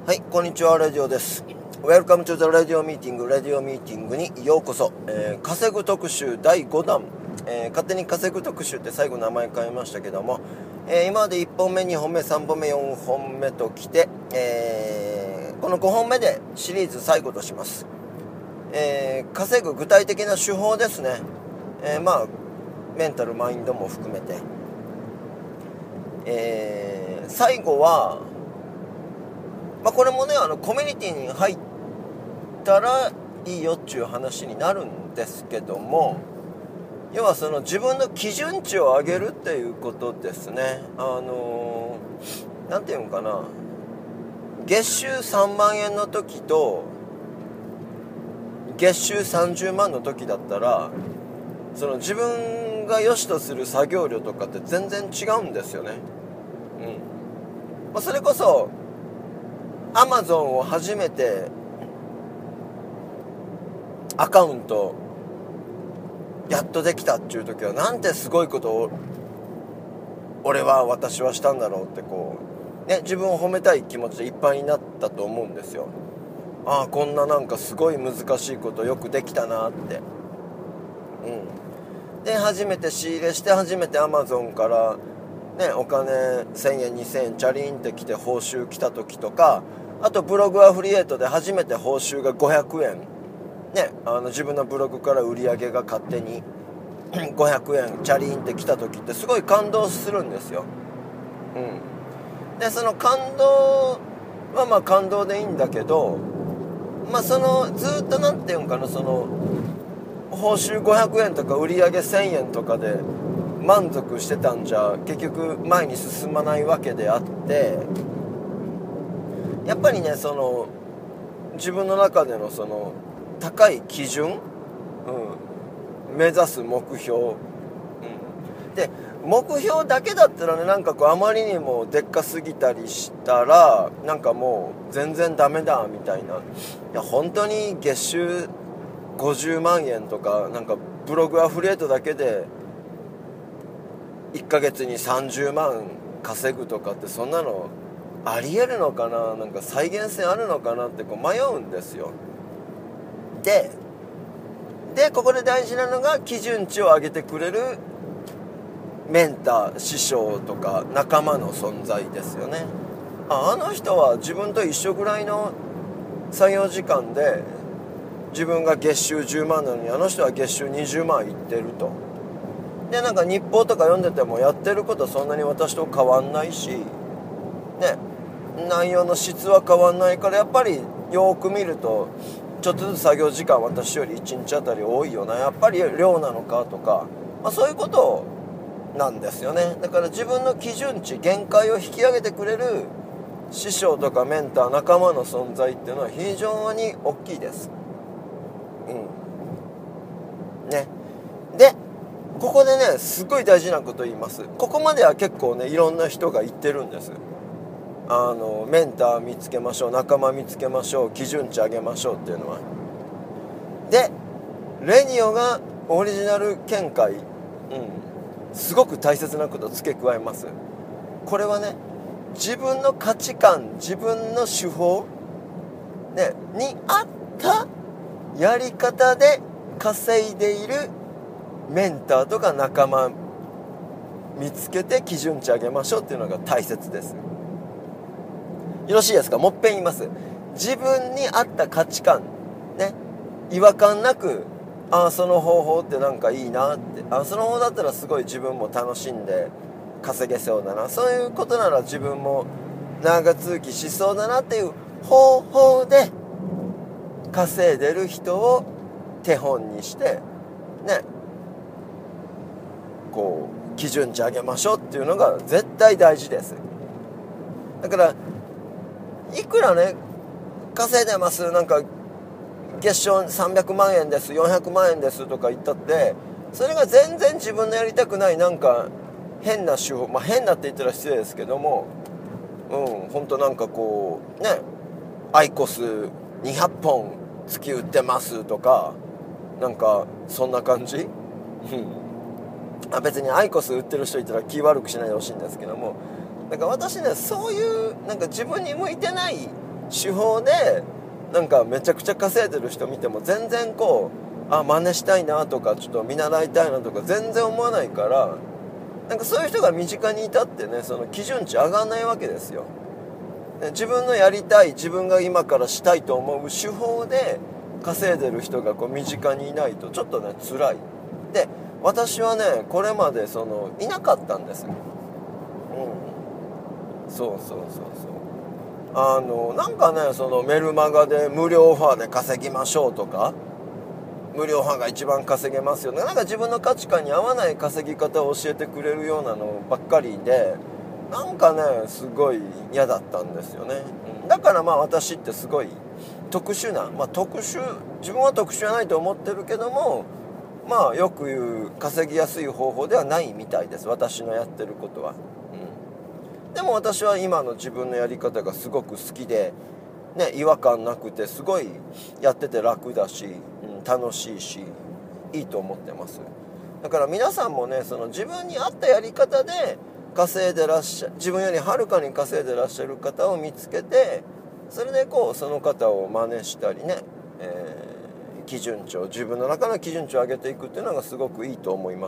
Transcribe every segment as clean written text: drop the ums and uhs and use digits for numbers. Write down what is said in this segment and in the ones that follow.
はい、こんにちは。ラジオです。 Welcome to the Radio Meeting。 ラジオミーティングにようこそ。稼ぐ特集第5弾、勝手に稼ぐ特集って最後名前変えましたけども、今まで1本目2本目3本目4本目ときて、この5本目でシリーズ最後とします。稼ぐ具体的な手法ですね。メンタルマインドも含めて、最後はこれもね、コミュニティに入ったらいいよっていう話になるんですけども、要はその自分の基準値を上げるっていうことですね。なんていうのかな、月収3万円の時と月収30万の時だったら、その自分が良しとする作業量とかって全然違うんですよね。それこそAmazon を初めてアカウントやっとできたっていう時は、なんてすごいことを私はしたんだろうって自分を褒めたい気持ちでいっぱいになったと思うんですよ。こんななんかすごい難しいことよくできたなって。で初めて仕入れして、初めて Amazon からお金1000円2000円チャリンって来て報酬来た時とか、あとブログアフリエイトで初めて報酬が500円自分のブログから売り上げが勝手に500円チャリンって来た時ってすごい感動するんですよ。でその感動は感動でいいんだけど、そのずっとなんていうんかな、その報酬500円とか売り上げ1000円とかで満足してたんじゃ結局前に進まないわけであって、やっぱりね、その自分の中でのその高い基準、目指す目標、で目標だけだったらね、なんかあまりにもでっかすぎたりしたらなんかもう全然ダメだみたいな。いや本当に月収50万円とか、なんかブログアフリエイトだけで1ヶ月に30万稼ぐとかって、そんなのありえるのかな、なんか再現性あるのかなって迷うんですよ。でここで大事なのが基準値を上げてくれるメンター、師匠とか仲間の存在ですよね。あの人は自分と一緒ぐらいの作業時間で自分が月収10万なのに、あの人は月収20万いってると。でなんか日報とか読んでてもやってることそんなに私と変わんないし内容の質は変わんないから、やっぱりよく見るとちょっとずつ作業時間私より1日あたり多いよな、やっぱり量なのかとか、そういうことなんですよね。だから自分の基準値、限界を引き上げてくれる師匠とかメンター、仲間の存在っていうのは非常に大きいです。でここでね、すごい大事なこと言います。ここまでは結構ね、いろんな人が言ってるんです。メンター見つけましょう、仲間見つけましょう、基準値上げましょうっていうのは。でレニオがオリジナル見解、すごく大切なことを付け加えます。これはね、自分の価値観、自分の手法、に合ったやり方で稼いでいるメンターとか仲間見つけて基準値上げましょうっていうのが大切です。よろしいですか？もっぺん言います。自分に合った価値観違和感なく、その方法ってなんかいいなって、その方法だったらすごい自分も楽しんで稼げそうだな、そういうことなら自分も長続きしそうだなっていう方法で稼いでる人を手本にして基準値上げましょうっていうのが絶対大事です。だからいくらね稼いでます、なんか月賞300万円です400万円ですとか言ったって、それが全然自分のやりたくないなんか変な手法、変なって言ったら失礼ですけども、本当なんかアイコス200本月売ってますとか、なんかそんな感じ。別にアイコス売ってる人いたら気悪くしないでほしいんですけども、だから私ね、そういうなんか自分に向いてない手法でなんかめちゃくちゃ稼いでる人見ても全然こう真似したいなとかちょっと見習いたいなとか全然思わないから、なんかそういう人が身近にいたってね、その基準値上がんないわけですよ。自分のやりたい、自分が今からしたいと思う手法で稼いでる人がこう身近にいないとちょっとね辛い。で私はねこれまでいなかったんです。そうなんかねメルマガで無料オファーで稼ぎましょうとか、無料オファーが一番稼げますよね、なんか自分の価値観に合わない稼ぎ方を教えてくれるようなのばっかりで、なんかねすごい嫌だったんですよね。だから私ってすごい特殊な、自分は特殊じゃないと思ってるけども、よく言う稼ぎやすい方法ではないみたいです、私のやってることは。でも私は今の自分のやり方がすごく好きで、ね、違和感なくてすごいやってて楽だし、楽しいしいいと思ってます。だから皆さんもね自分に合ったやり方で稼いでらっしゃる、自分よりはるかに稼いでらっしゃる方を見つけて、それでその方を真似したりね、基準値を、自分の中の基準値を上げていくっていうのがすごくいいと思います。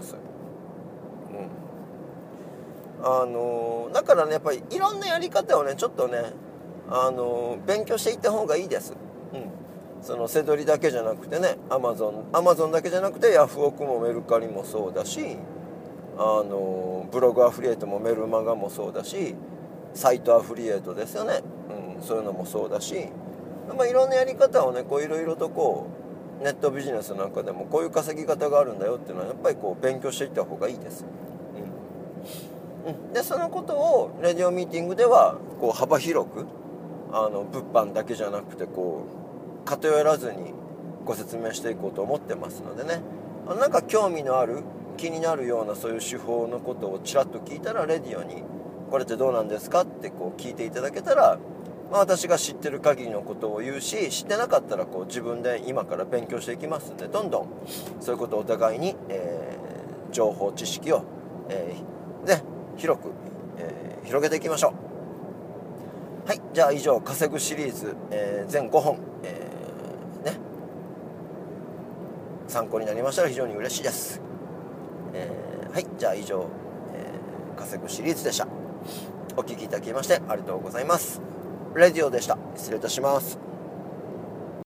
だからねやっぱりいろんなやり方をねちょっとね勉強していった方がいいです。セドリだけじゃなくてね、アマゾンだけじゃなくてヤフオクもメルカリもそうだし、ブログアフリエイトもメルマガもそうだし、サイトアフリエイトですよね、そういうのもそうだし、いろんなやり方をねいろいろとネットビジネスなんかでもこういう稼ぎ方があるんだよっていうのはやっぱり勉強していった方がいいです。でそのことをレディオミーティングでは幅広く物販だけじゃなくて偏らずにご説明していこうと思ってますのでね、なんか興味のある気になるようなそういう手法のことをちらっと聞いたらレディオにこれってどうなんですかって聞いていただけたら、私が知ってる限りのことを言うし、知ってなかったら自分で今から勉強していきますんで、どんどんそういうことをお互いに、情報知識を、広く、広げていきましょう。はい、じゃあ以上稼ぐシリーズ、全5本、参考になりましたら非常に嬉しいです。はい、じゃあ以上、稼ぐシリーズでした。お聞きいただきましてありがとうございます。レディオでした。失礼いたします。